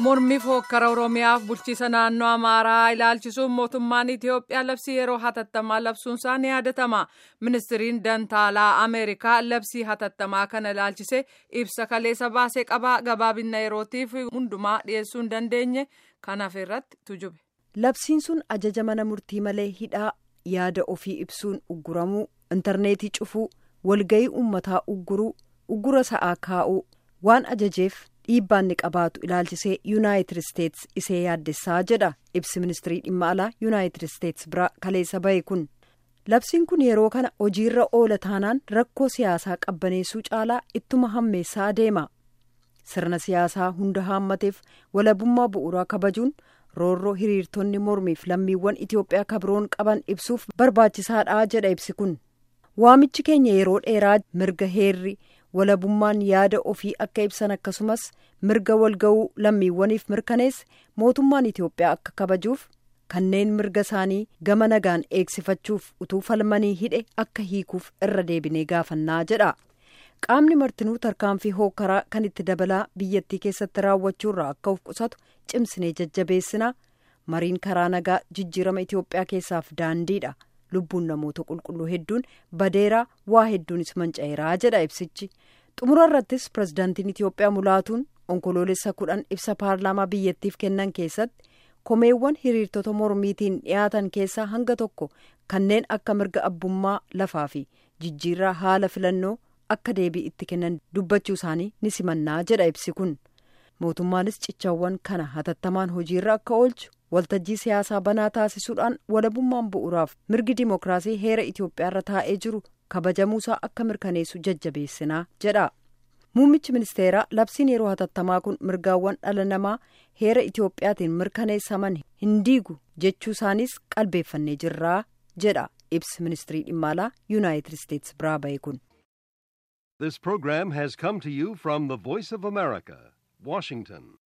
Mormii fokkara Oromiyaaf bulchiisa naannoo Amaaraa ilaalchisuun mootummaan Itiyoophiyaa labsii yeroo hatattamaa labsuunsaa ni yaadatama. Ministiriin Dantaalaa Ameerikaa labsii hatattamaa kana ilaalchisee ibsa kaleessa baasee qaba. Gabaabinna yerootiif hundumaa dhiyeessuu hin dandeenye kanaaf irratti tujube. Labsiin sun ajaja mana murtii malee hidhaa, yaada ofii ibsuun ugguramuu, intarneetii cufuu, walgayii uummataa ugguruu, uggura sa'aa kaa'uu waan ajajeef dhiibbaan ni qabaatu ilaalchisee Yuunaayitid Isteets isee yaaddessaa jedha ibsi ministirii dhimma alaa Yuunaayitid Isteets biraa kaleessa bahe kun. Labsiin kun yeroo kana hojiirra oola taanaan rakkoo siyaasaa qabbaneessuu caalaa ittuma hammeessaa adeema. Sirna siyaasaa hunda haammateef walabummaa bu'uuraa kabajuun roorroo hiriirtonni mormiif lammiiwwan Itiyoophiyaa kabroon qaban ibsuuf barbaachisaadha jedha ibsi kun. Waamichi keenya yeroo dheeraa mirga heerri walabummaan yaada ofii akka ibsan akkasumas mirga walga'uu lammiiwwaniif mirkaneesse mootummaan Itiyoophiyaa akka kabajuuf kanneen mirga isaanii gama nagaan eegsifachuuf utuu falmanii hidhe akka hiikuuf irra deebinee gaafannaa jedha. Qaamni martinuu tarkaanfii hookkaraa kan itti dabalaa biyyattii keessatti raawwachuurraa akka of qusatu cimsinee jajjabeessinaa. Mariin karaa nagaa jijjiirama Itiyoophiyaa keessaaf daandiidha. Lubbuun namoota qulqulluu hedduun badeeraa waa hedduunis manca'eeraa jedha ibsichi. Xumura irrattis pirezidaantiin Itiyoophiyaa mulaatuun onkoloolessa 10 ibsa paarlaamaa biyyattiif kennan keessatti komeewwan hiriirtota mormiitiin dhiyaatan keessaa hanga tokko kanneen akka mirga abbummaa lafaa fi jijjiirraa haala filannoo akka deebii itti kennan dubbachuu isaanii ni simannaa jedha ibsi kun. Mootummaanis cichawwan kana hatattamaan hojiirra akka oolchu waltajjii siyaasaa banaa taasisuudhaan walabummaan bu'uuraaf mirgi dimookiraasii heera Itiyoophiyaarra taa'ee jiru kabajamuusaa akka mirkaneessu jajjabeessinaa jedha. Muummichi ministeeraa labsiin yeroo hatattamaa kun mirgaawwan dhala namaa heera Itiyoophiyaatiin mirkaneessaman hin diigu jechuu isaanis qalbeeffannee jirraa jedha ibsi ministirii dhimma alaa Yuunaayitid Isteets biraa bahe kun. This program has come to you from the Voice of America, Washington.